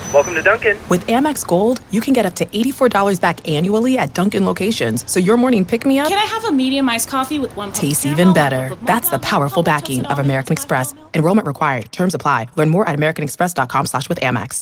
Welcome to Dunkin'. With Amex Gold, you can get up to $84 back annually at Dunkin' locations, so your morning pick-me-up Can I have a medium iced coffee with one tastes even better. That's the powerful backing of American Express. Enrollment required. Terms apply. Learn more at americanexpress.com/withAmex.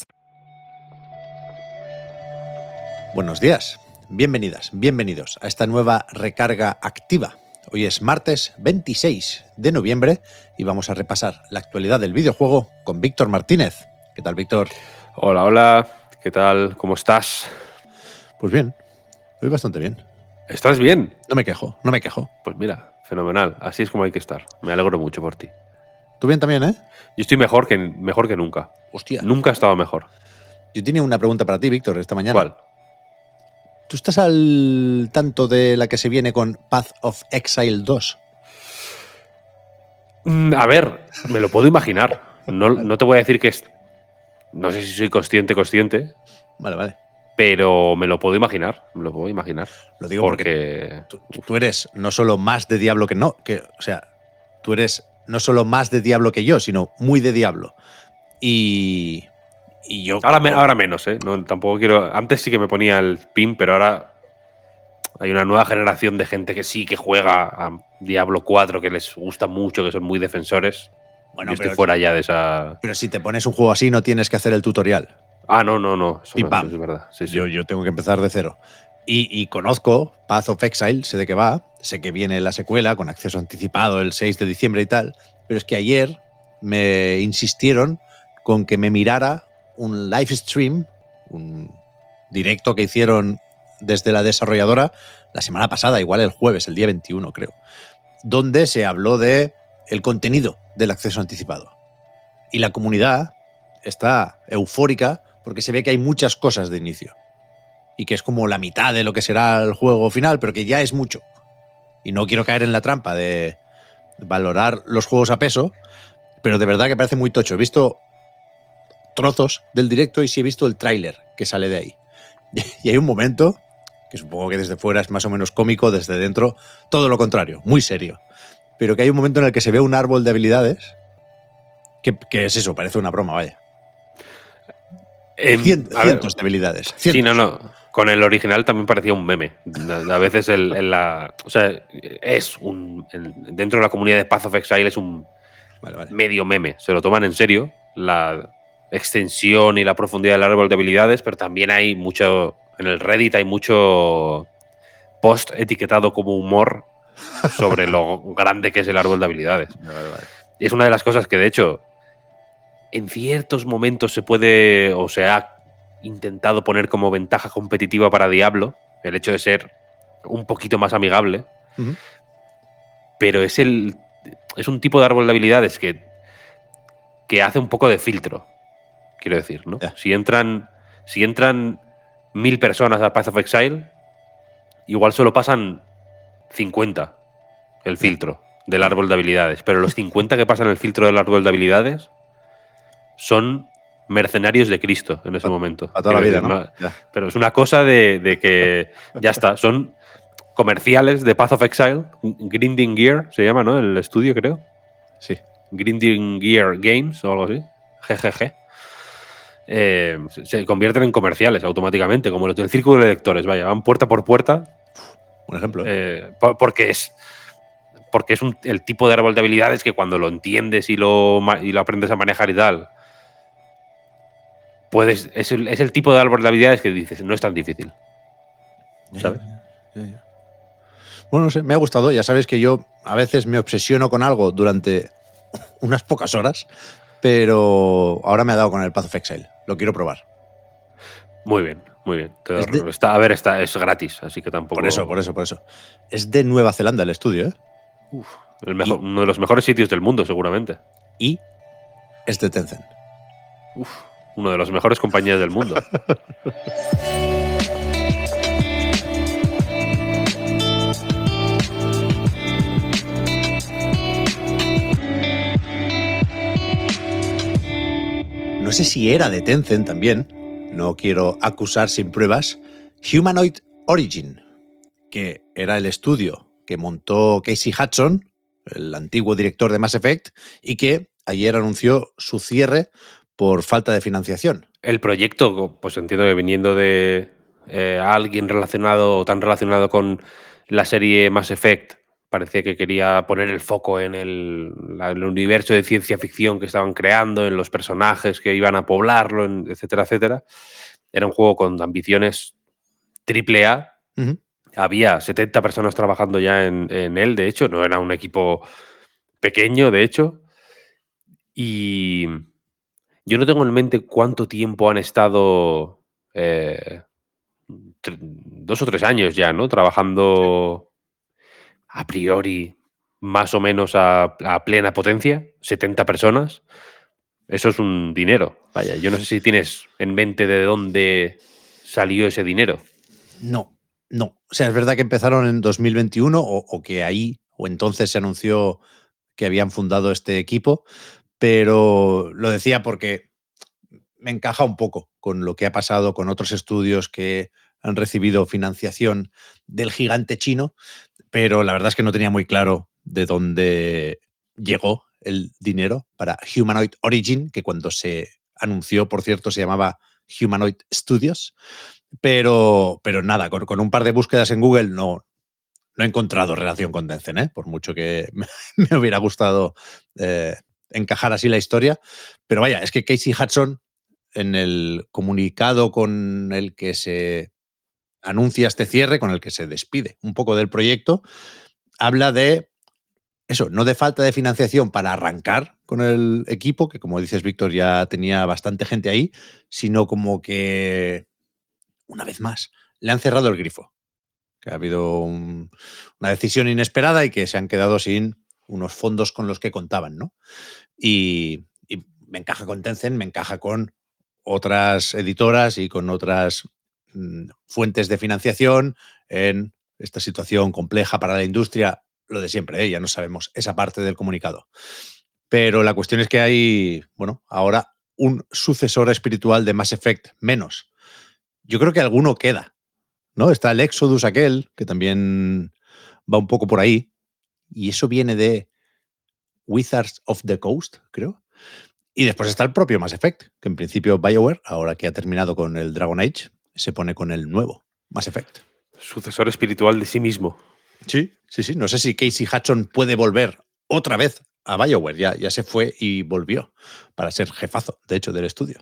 Buenos días, bienvenidas, bienvenidos a esta nueva recarga activa. Hoy es martes 26 de noviembre y vamos a repasar la actualidad del videojuego con Víctor Martínez. ¿Qué tal, Víctor? Hola, hola, ¿qué tal? ¿Cómo estás? Pues bien, voy bastante bien. ¿Estás bien? No me quejo. Pues mira, fenomenal, así es como hay que estar. Me alegro mucho por ti. ¿Tú bien también, eh? Yo estoy mejor que nunca. Hostia. Nunca he estado mejor. Yo tenía una pregunta para ti, Víctor, esta mañana. ¿Cuál? ¿Tú estás al tanto de la que se viene con Path of Exile 2? A ver, me lo puedo imaginar. No te voy a decir que es... No sé si soy consciente, Vale. pero me lo puedo imaginar. Lo digo porque tú eres no solo más de Diablo tú eres no solo más de Diablo que yo, sino muy de Diablo. Y yo... Ahora menos, ¿eh? No, tampoco quiero... Antes sí que me ponía el pin, pero ahora hay una nueva generación de gente que sí que juega a Diablo 4, que les gusta mucho, que son muy defensores. Bueno, yo estoy fuera ya de esa... Pero si te pones un juego así no tienes que hacer el tutorial. Ah, no. Eso es verdad. Sí. Yo tengo que empezar de cero. Y conozco Path of Exile, sé de qué va, sé que viene la secuela con acceso anticipado el 6 de diciembre y tal, pero es que ayer me insistieron con que me mirara un live stream, un directo que hicieron desde la desarrolladora la semana pasada, igual el jueves, el día 21 creo, donde se habló de el contenido del acceso anticipado. Y la comunidad está eufórica porque se ve que hay muchas cosas de inicio y que es como la mitad de lo que será el juego final, pero que ya es mucho. Y no quiero caer en la trampa de valorar los juegos a peso, pero de verdad que parece muy tocho. He visto trozos del directo y sí he visto el tráiler que sale de ahí. Y hay un momento, que supongo que desde fuera es más o menos cómico, desde dentro todo lo contrario, muy serio. Pero que hay un momento en el que se ve un árbol de habilidades que es eso, parece una broma, vaya. Cientos de habilidades. Cientos. Sí, no. Con el original también parecía un meme. A veces dentro de la comunidad de Path of Exile es un medio meme. Se lo toman en serio, la extensión y la profundidad del árbol de habilidades, pero también hay mucho... En el Reddit hay mucho post etiquetado como humor sobre lo grande que es el árbol de habilidades. Vale. Y es una de las cosas que, de hecho, en ciertos momentos se puede o se ha intentado poner como ventaja competitiva para Diablo, el hecho de ser un poquito más amigable, pero es un tipo de árbol de habilidades que hace un poco de filtro, quiero decir, ¿no? Yeah. Si entran 1000 personas a Path of Exile, igual solo pasan 50 el filtro del árbol de habilidades, pero los 50 que pasan el filtro del árbol de habilidades son mercenarios de Cristo en ese momento. A toda la vida, ¿no? Pero es una cosa de que ya está, son comerciales de Path of Exile, Grinding Gear se llama, ¿no? El estudio, creo. Sí. Grinding Gear Games o algo así. GGG. Se convierten en comerciales automáticamente, como los del círculo de lectores, vaya, van puerta por puerta. Un ejemplo. Porque es el tipo de árbol de habilidades que cuando lo entiendes y lo aprendes a manejar y tal, es el tipo de árbol de habilidades que dices, no es tan difícil. ¿Sabes? Ya. Bueno, no sé, me ha gustado. Ya sabes que yo a veces me obsesiono con algo durante unas pocas horas, pero ahora me ha dado con el Path of Exile. Lo quiero probar. Muy bien. Es gratis, así que tampoco... Por eso. Es de Nueva Zelanda el estudio, ¿eh? Uno de los mejores sitios del mundo, seguramente. Y es de Tencent. Una de las mejores compañías del mundo. No sé si era de Tencent también, no quiero acusar sin pruebas, Humanoid Origin, que era el estudio que montó Casey Hudson, el antiguo director de Mass Effect, y que ayer anunció su cierre por falta de financiación. El proyecto, pues entiendo que viniendo de alguien relacionado o tan relacionado con la serie Mass Effect, parecía que quería poner el foco en el universo de ciencia ficción que estaban creando, en los personajes que iban a poblarlo, etcétera, etcétera. Era un juego con ambiciones AAA. Ujú. Había 70 personas trabajando ya en él, de hecho, no era un equipo pequeño, de hecho. Y yo no tengo en mente cuánto tiempo han estado, 2 o 3 años ya, ¿no? Trabajando a priori más o menos a plena potencia, 70 personas. Eso es un dinero. Vaya, yo no sé si tienes en mente de dónde salió ese dinero. No. O sea, es verdad que empezaron en 2021 o que ahí o entonces se anunció que habían fundado este equipo, pero lo decía porque me encaja un poco con lo que ha pasado con otros estudios que han recibido financiación del gigante chino, pero la verdad es que no tenía muy claro de dónde llegó el dinero para Humanoid Origin, que cuando se anunció, por cierto, se llamaba Humanoid Studios, pero nada, con un par de búsquedas en Google no he encontrado relación con Tencent, ¿eh? Por mucho que me hubiera gustado encajar así la historia. Pero vaya, es que Casey Hudson, en el comunicado con el que se anuncia este cierre, con el que se despide un poco del proyecto, habla de eso, no de falta de financiación para arrancar con el equipo, que como dices, Víctor, ya tenía bastante gente ahí, sino como que, una vez más, le han cerrado el grifo. Que ha habido una decisión inesperada y que se han quedado sin unos fondos con los que contaban, ¿no? Y me encaja con Tencent, me encaja con otras editoras y con otras fuentes de financiación en esta situación compleja para la industria, lo de siempre, ¿eh? Ya no sabemos esa parte del comunicado. Pero la cuestión es que hay, bueno, ahora un sucesor espiritual de Mass Effect menos. Yo creo que alguno queda, ¿no? Está el Exodus aquel, que también va un poco por ahí, y eso viene de Wizards of the Coast, creo. Y después está el propio Mass Effect, que en principio BioWare, ahora que ha terminado con el Dragon Age, se pone con el nuevo Mass Effect. Sucesor espiritual de sí mismo. Sí. No sé si Casey Hudson puede volver otra vez a BioWare. Ya se fue y volvió para ser jefazo, de hecho, del estudio.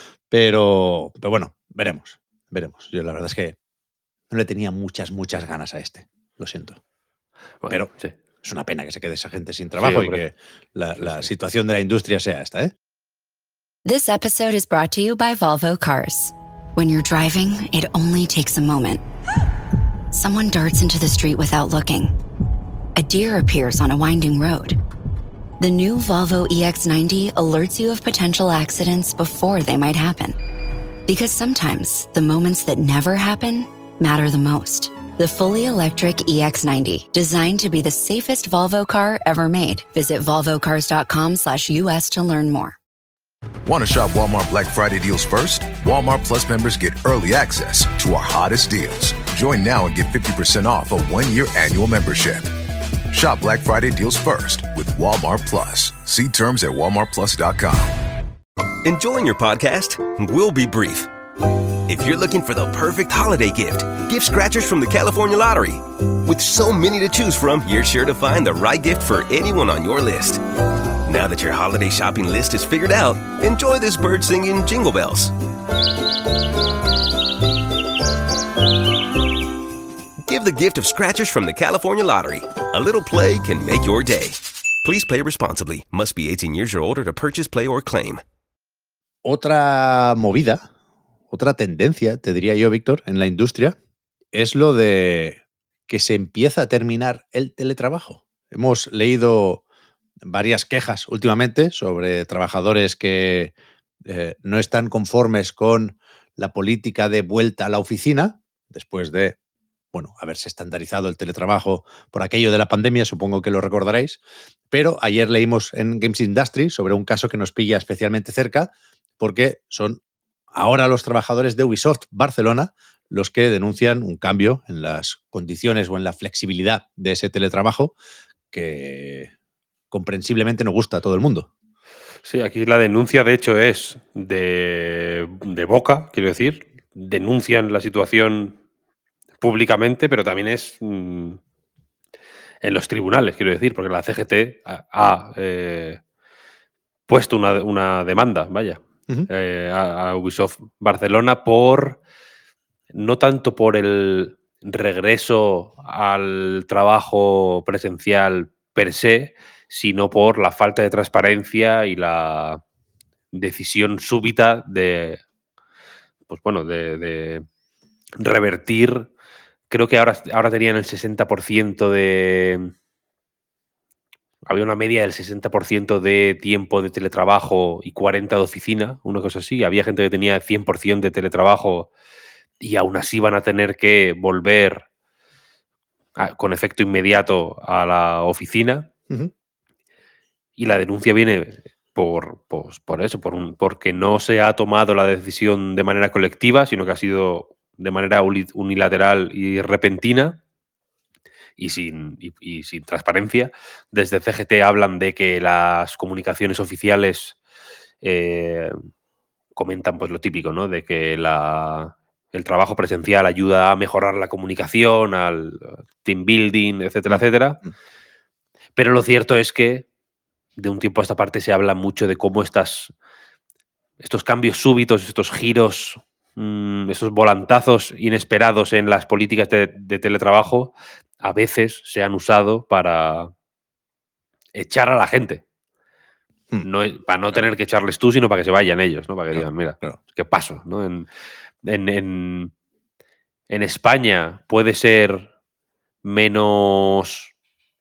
Pero bueno, veremos. Yo la verdad es que no le tenía muchas ganas a este. Lo siento. Bueno, Pero sí. es una pena que se quede esa gente sin trabajo y hombre. que la Sí. situación de la industria sea esta, ¿eh? This episode is brought to you by Volvo Cars. When you're driving, it only takes a moment. Someone darts into the street without looking. A deer appears on a winding road. The new Volvo EX90 alerts you of potential accidents before they might happen. Because sometimes the moments that never happen matter the most. The fully electric EX90, designed to be the safest Volvo car ever made. Visit volvocars.com/US to learn more. Want to shop Walmart Black Friday deals first? Walmart Plus members get early access to our hottest deals. Join now and get 50% off a 1-year annual membership. Shop Black Friday deals first with Walmart Plus. See terms at walmartplus.com. Enjoying your podcast? We'll be brief. If you're looking for the perfect holiday gift, gift scratchers from the California Lottery. With so many to choose from, you're sure to find the right gift for anyone on your list. Now that your holiday shopping list is figured out, enjoy this bird singing Jingle Bells. Give the gift of scratchers from the California Lottery. A little play can make your day. Please play responsibly. Must be 18 years or older to purchase, play, or claim. Otra movida, otra tendencia, te diría yo, Víctor, en la industria, es lo de que se empieza a terminar el teletrabajo. Hemos leído varias quejas últimamente sobre trabajadores que no están conformes con la política de vuelta a la oficina, después de, bueno, haberse estandarizado el teletrabajo por aquello de la pandemia, supongo que lo recordaréis, pero ayer leímos en Games Industry sobre un caso que nos pilla especialmente cerca, porque son ahora los trabajadores de Ubisoft Barcelona los que denuncian un cambio en las condiciones o en la flexibilidad de ese teletrabajo que comprensiblemente no gusta a todo el mundo. Sí, aquí la denuncia, de hecho, es de boca, quiero decir. Denuncian la situación públicamente, pero también es en los tribunales, quiero decir, porque la CGT ha puesto una demanda, vaya, Ujú. a Ubisoft Barcelona no tanto por el regreso al trabajo presencial per se, sino por la falta de transparencia y la decisión súbita pues bueno, de revertir. Creo que ahora tenían el 60% había una media del 60% de tiempo de teletrabajo y 40% de oficina, una cosa así. Había gente que tenía 100% de teletrabajo y aún así van a tener que volver con efecto inmediato a la oficina. Ujú. Y la denuncia viene por eso, porque no se ha tomado la decisión de manera colectiva, sino que ha sido de manera unilateral y repentina y sin transparencia. Desde CGT hablan de que las comunicaciones oficiales comentan pues lo típico, ¿no? De que el trabajo presencial ayuda a mejorar la comunicación, al team building, etcétera, etcétera. Pero lo cierto es que de un tiempo a esta parte se habla mucho de cómo estos cambios súbitos, estos giros, estos volantazos inesperados en las políticas de teletrabajo, a veces se han usado para echar a la gente. No, para no tener que echarles tú, sino para que se vayan ellos, ¿no? Para que digan, mira, ¿qué paso? ¿No? En España puede ser menos.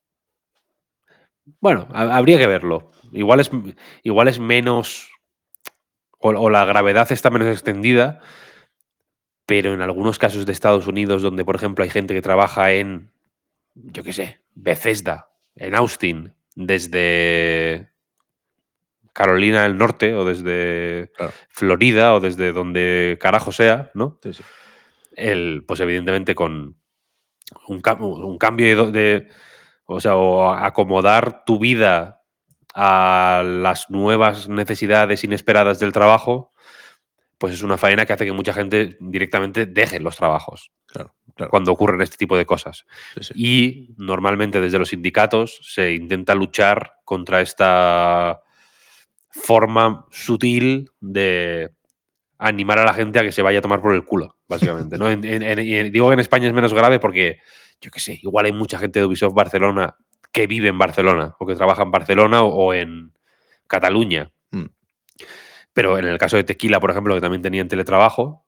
Bueno, habría que verlo. Igual es menos. O la gravedad está menos extendida, pero en algunos casos de Estados Unidos, donde, por ejemplo, hay gente que trabaja en, yo qué sé, Bethesda, en Austin, desde Carolina del Norte o desde Florida o desde donde carajo sea, ¿no? Sí, sí. Pues evidentemente con un cambio o sea, o acomodar tu vida a las nuevas necesidades inesperadas del trabajo, pues es una faena que hace que mucha gente directamente deje los trabajos cuando ocurren este tipo de cosas. Sí, sí. Y normalmente desde los sindicatos se intenta luchar contra esta forma sutil de animar a la gente a que se vaya a tomar por el culo, básicamente, ¿no? Digo que en España es menos grave porque, yo qué sé, igual hay mucha gente de Ubisoft Barcelona que vive en Barcelona o que trabaja en Barcelona o en Cataluña. Pero en el caso de Tequila, por ejemplo, que también tenían teletrabajo,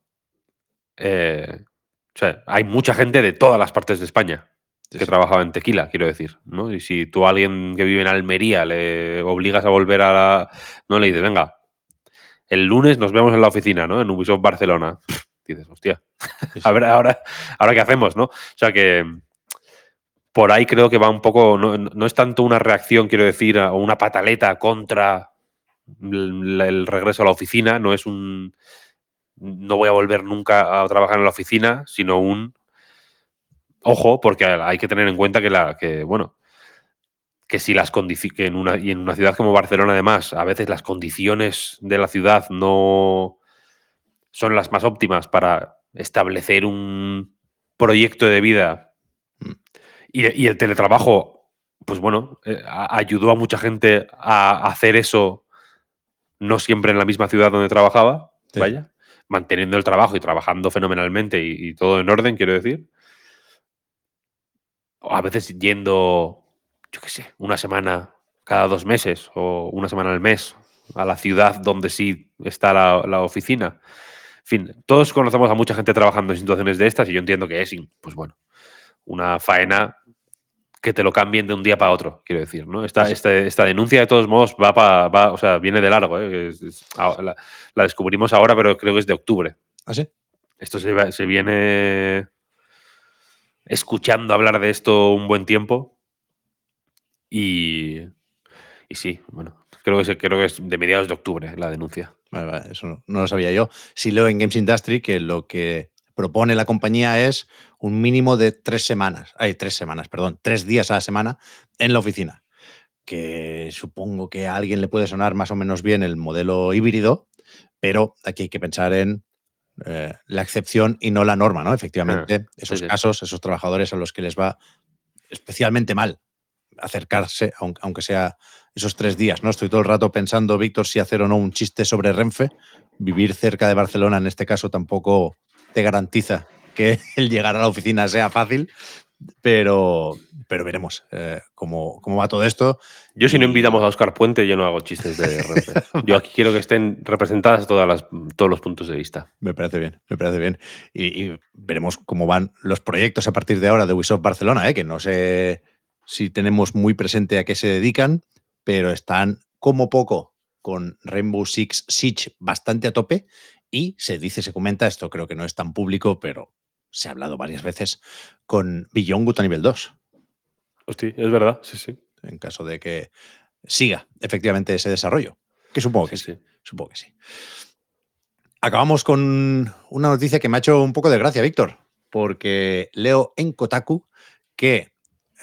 o sea, hay mucha gente de todas las partes de España que trabajaba en Tequila, quiero decir, ¿no? Y si tú a alguien que vive en Almería le obligas a volver no le dices, venga, el lunes nos vemos en la oficina, ¿no? En Ubisoft Barcelona. Dices, hostia, a ver, ahora qué hacemos, ¿no? O sea que por ahí creo que va un poco, no es tanto una reacción, quiero decir, o una pataleta contra el regreso a la oficina, no voy a volver nunca a trabajar en la oficina, sino ojo, porque hay que tener en cuenta que si y en una ciudad como Barcelona, además, a veces las condiciones de la ciudad no son las más óptimas para establecer un proyecto de vida. Y el teletrabajo, pues bueno, ayudó a mucha gente a hacer eso, no siempre en la misma ciudad donde trabajaba, vaya, manteniendo el trabajo y trabajando fenomenalmente y todo en orden, quiero decir. O a veces yendo, yo qué sé, una semana cada 2 meses o una semana al mes a la ciudad donde sí está la oficina. En fin, todos conocemos a mucha gente trabajando en situaciones de estas y yo entiendo que es, pues bueno, una faena que te lo cambien de un día para otro, quiero decir, ¿no? Esta denuncia, de todos modos, o sea, viene de largo, ¿eh? La descubrimos ahora, pero creo que es de octubre. ¿Ah, sí? Esto se viene escuchando hablar de esto un buen tiempo y sí, bueno, creo que es de mediados de octubre la denuncia. Vale, eso no lo sabía yo. Sí leo en Games Industry que lo que propone la compañía es un mínimo de 3 días a la semana en la oficina. que supongo que a alguien le puede sonar más o menos bien el modelo híbrido, pero aquí hay que pensar en la excepción y no la norma, ¿no? Efectivamente, esos sí. casos, esos trabajadores a los que les va especialmente mal acercarse, aunque sea esos 3 días, ¿no? Estoy todo el rato pensando, Víctor, si hacer o no un chiste sobre Renfe. Vivir cerca de Barcelona, en este caso, tampoco te garantiza que el llegar a la oficina sea fácil, pero veremos cómo va todo esto. Yo, si no Y- invitamos a Óscar Puente, yo no hago chistes de Renfe. Yo aquí quiero que estén representadas todos los puntos de vista. Me parece bien, me parece bien. Y veremos cómo van los proyectos a partir de ahora de Ubisoft Barcelona, que no sé si tenemos muy presente a qué se dedican, pero están como poco con Rainbow Six Siege bastante a tope y se comenta, esto creo que no es tan público, pero se ha hablado varias veces, con Beyond Good a nivel 2, Hostia, es verdad, sí. en caso de que siga efectivamente ese desarrollo, que supongo que sí. Supongo que sí. Acabamos con una noticia que me ha hecho un poco de gracia, Víctor, porque leo en Kotaku que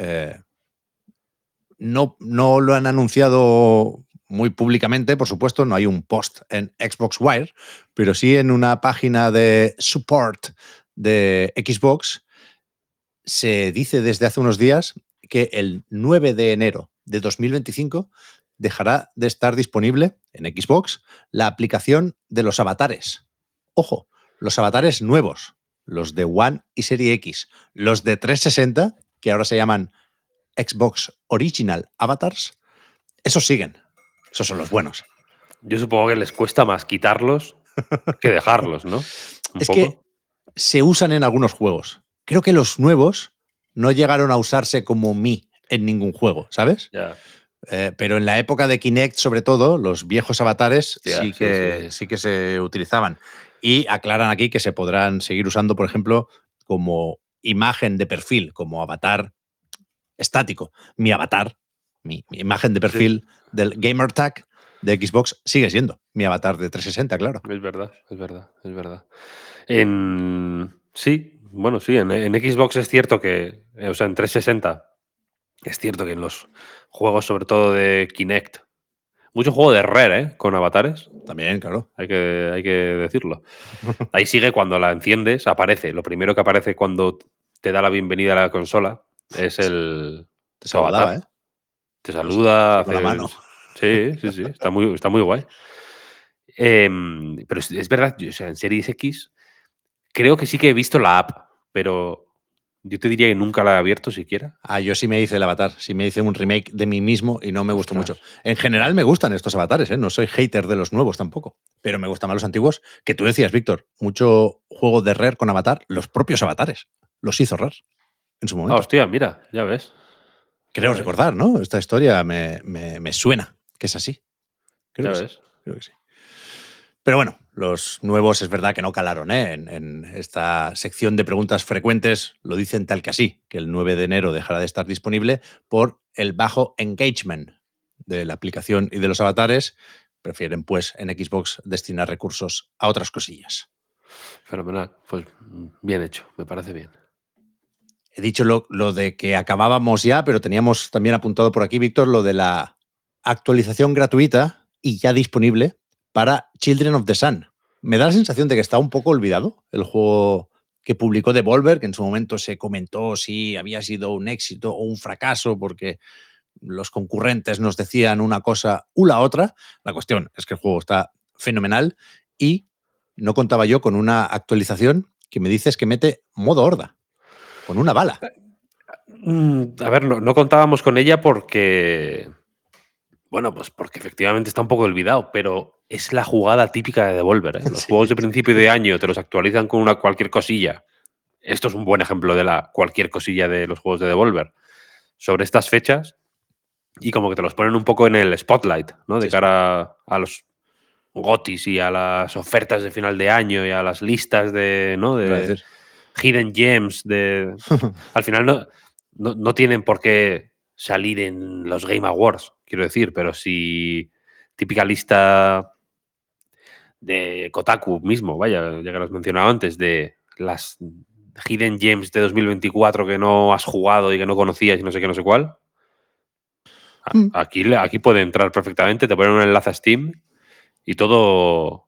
no lo han anunciado muy públicamente, por supuesto, no hay un post en Xbox Wire, pero sí en una página de support de Xbox se dice desde hace unos días que el 9 de enero de 2025 dejará de estar disponible en Xbox la aplicación de los avatares. Ojo, los avatares nuevos, los de One y Serie X, los de 360, que ahora se llaman Xbox Original Avatars, esos siguen. Esos son los buenos. Yo supongo que les cuesta más quitarlos que dejarlos, ¿no? Un Es poco. que se usan en algunos juegos. Creo que los nuevos no llegaron a usarse como Mi en ningún juego, ¿sabes? Ya. Pero en la época de Kinect, sobre todo, los viejos avatares Ya, sí que se utilizaban. Y aclaran aquí que se podrán seguir usando, por ejemplo, como imagen de perfil, como avatar estático. Mi avatar, mi imagen de perfil del Gamer Tag de Xbox sigue siendo mi avatar de 360, claro. Es verdad. Sí, bueno, sí, en Xbox es cierto que, o sea, en 360 es cierto que en los juegos, sobre todo de Kinect, mucho juego de Rare, con avatares, También, claro. hay que decirlo. Ahí sigue cuando la enciendes, aparece. Lo primero que aparece cuando te da la bienvenida a la consola es el Te tu saludaba, avatar. Te saluda, con la mano. Sí, está muy guay. Pero es verdad, o sea, en Series X creo que sí que he visto la app, pero yo te diría que nunca la he abierto siquiera. Yo sí me hice el avatar, sí me hice un remake de mí mismo y no me gustó Ostras. mucho. En general me gustan estos avatares, no soy hater de los nuevos tampoco, pero me gustan más los antiguos, que tú decías, Víctor, mucho juego de Rare con avatar, los propios avatares, los hizo Rare en su Ah, momento. hostia, mira, ya ves. Creo Ya ves. recordar, ¿no? Esta historia me suena que es así. Creo Ya que ves. sí, creo que sí. Pero bueno, los nuevos es verdad que no calaron, en esta sección de preguntas frecuentes lo dicen tal que así, que el 9 de enero dejará de estar disponible por el bajo engagement de la aplicación y de los avatares. Prefieren, pues, en Xbox destinar recursos a otras cosillas. Fenomenal. Pues bien hecho, me parece bien. He dicho lo de que acabábamos ya, pero teníamos también apuntado por aquí, Víctor, lo de la actualización gratuita y ya disponible para Children of the Sun. Me da la sensación de que está un poco olvidado el juego que publicó Devolver, que en su momento se comentó si había sido un éxito o un fracaso, porque los concurrentes nos decían una cosa u la otra. La cuestión es que el juego está fenomenal y no contaba yo con una actualización que me dices que mete modo horda, con una bala. A ver, no contábamos con ella porque, bueno, pues porque efectivamente está un poco olvidado, pero es la jugada típica de Devolver, ¿eh? Los Sí. juegos de principio de año te los actualizan con cualquier cosilla. Esto es un buen ejemplo de la cualquier cosilla de los juegos de Devolver. Sobre estas fechas, y como que te los ponen un poco en el spotlight, ¿no? De Sí, cara a los GOTYs y a las ofertas de final de año y a las listas de, ¿no? iba a de decir. hidden gems. Al final no tienen por qué salir en los Game Awards, quiero decir, pero si típica lista de Kotaku mismo, vaya, ya que lo has mencionado antes, de las hidden gems de 2024 que no has jugado y que no conocías y no sé qué, no sé cuál. Aquí puede entrar perfectamente, te ponen un enlace a Steam y todo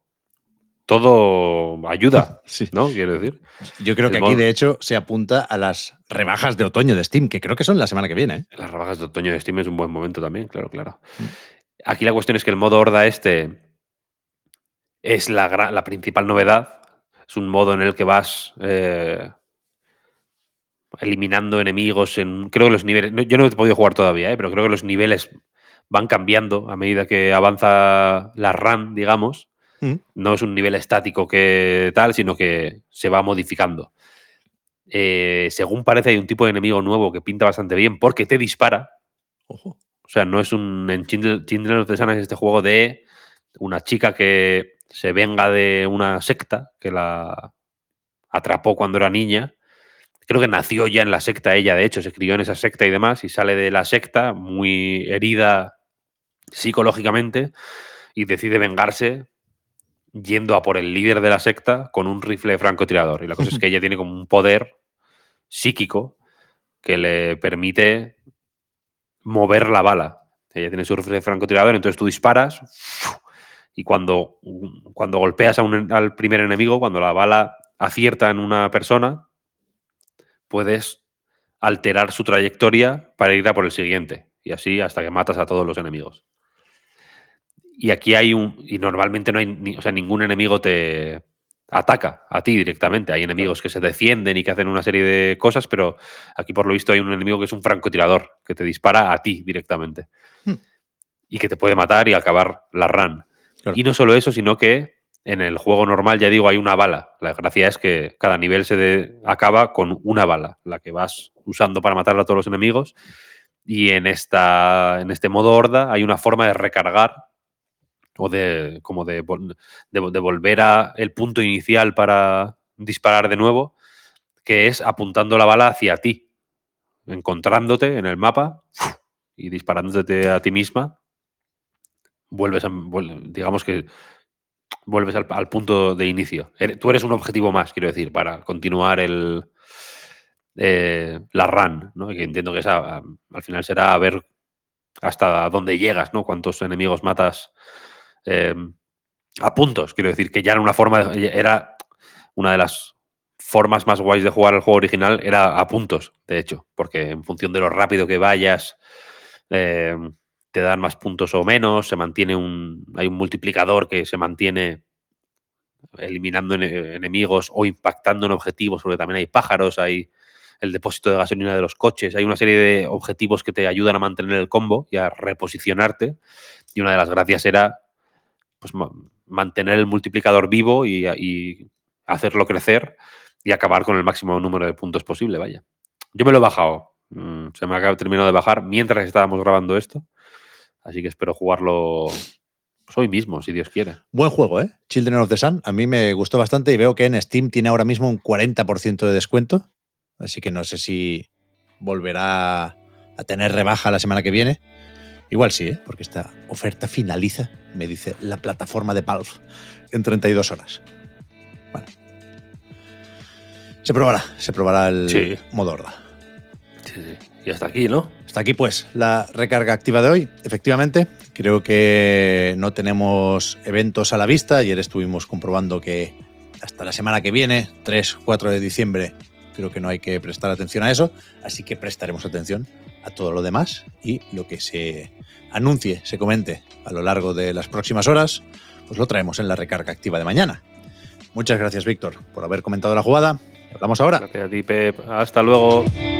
ayuda, Sí. ¿no? Quiero decir. Yo creo que aquí, de hecho, se apunta a las rebajas de otoño de Steam, que creo que son la semana que viene, ¿eh? Las rebajas de otoño de Steam es un buen momento también, claro. Aquí la cuestión es que el modo horda es la principal novedad. Es un modo en el que vas eliminando enemigos creo que los niveles... yo no he podido jugar todavía, pero creo que los niveles van cambiando a medida que avanza la run, digamos. No es un nivel estático que tal, sino que se va modificando. Según parece, hay un tipo de enemigo nuevo que pinta bastante bien porque te dispara. Ojo. O sea, no es en Children of the Sun es este juego de una chica que se venga de una secta que la atrapó cuando era niña. Creo que nació ya en la secta ella, de hecho, se crió en esa secta y demás, y sale de la secta muy herida psicológicamente y decide vengarse yendo a por el líder de la secta con un rifle de francotirador. Y la cosa es que ella tiene como un poder psíquico que le permite mover la bala. Ella tiene su rifle de francotirador, entonces tú disparas y cuando golpeas al primer enemigo, cuando la bala acierta en una persona, puedes alterar su trayectoria para ir a por el siguiente. Y así hasta que matas a todos los enemigos. Y aquí y normalmente no hay, ningún enemigo te ataca a ti directamente. Hay enemigos que se defienden y que hacen una serie de cosas, pero aquí por lo visto hay un enemigo que es un francotirador, que te dispara a ti directamente. Y que te puede matar y acabar la run. Claro. Y no solo eso, sino que en el juego normal, ya digo, hay una bala. La gracia es que cada nivel acaba con una bala, la que vas usando para matar a todos los enemigos. Y en este modo horda hay una forma de recargar o de volver a el punto inicial para disparar de nuevo, que es apuntando la bala hacia ti, encontrándote en el mapa y disparándote a ti misma. Digamos que vuelves al punto de inicio. Tú eres un objetivo más, quiero decir, para continuar la run, ¿no? Que entiendo que al final será a ver hasta dónde llegas, ¿no? Cuántos enemigos matas a puntos. Quiero decir que ya era una de las formas más guays de jugar el juego original, era a puntos, de hecho, porque en función de lo rápido que vayas, te dan más puntos o menos, hay un multiplicador que se mantiene eliminando enemigos o impactando en objetivos, porque también hay pájaros, hay el depósito de gasolina de los coches, hay una serie de objetivos que te ayudan a mantener el combo y a reposicionarte, y una de las gracias era pues mantener el multiplicador vivo y hacerlo crecer y acabar con el máximo número de puntos posible, vaya. Yo me lo he bajado, se me ha terminado de bajar mientras estábamos grabando esto, así que espero jugarlo pues hoy mismo, si Dios quiere. Buen juego, ¿eh? Children of the Sun. A mí me gustó bastante y veo que en Steam tiene ahora mismo un 40% de descuento, así que no sé si volverá a tener rebaja la semana que viene. Igual sí, ¿eh? Porque esta oferta finaliza, me dice la plataforma de Valve, en 32 horas. Bueno. Se probará el modo horda. Sí. Y hasta aquí, ¿no? Hasta aquí, pues, la recarga activa de hoy. Efectivamente, creo que no tenemos eventos a la vista. Ayer estuvimos comprobando que hasta la semana que viene, 3-4 de diciembre, creo que no hay que prestar atención a eso. Así que prestaremos atención a todo lo demás y lo que se anuncie, se comente a lo largo de las próximas horas, pues lo traemos en la recarga activa de mañana. Muchas gracias, Víctor, por haber comentado la jugada. Hablamos ahora. Gracias a ti, Pep. Hasta luego.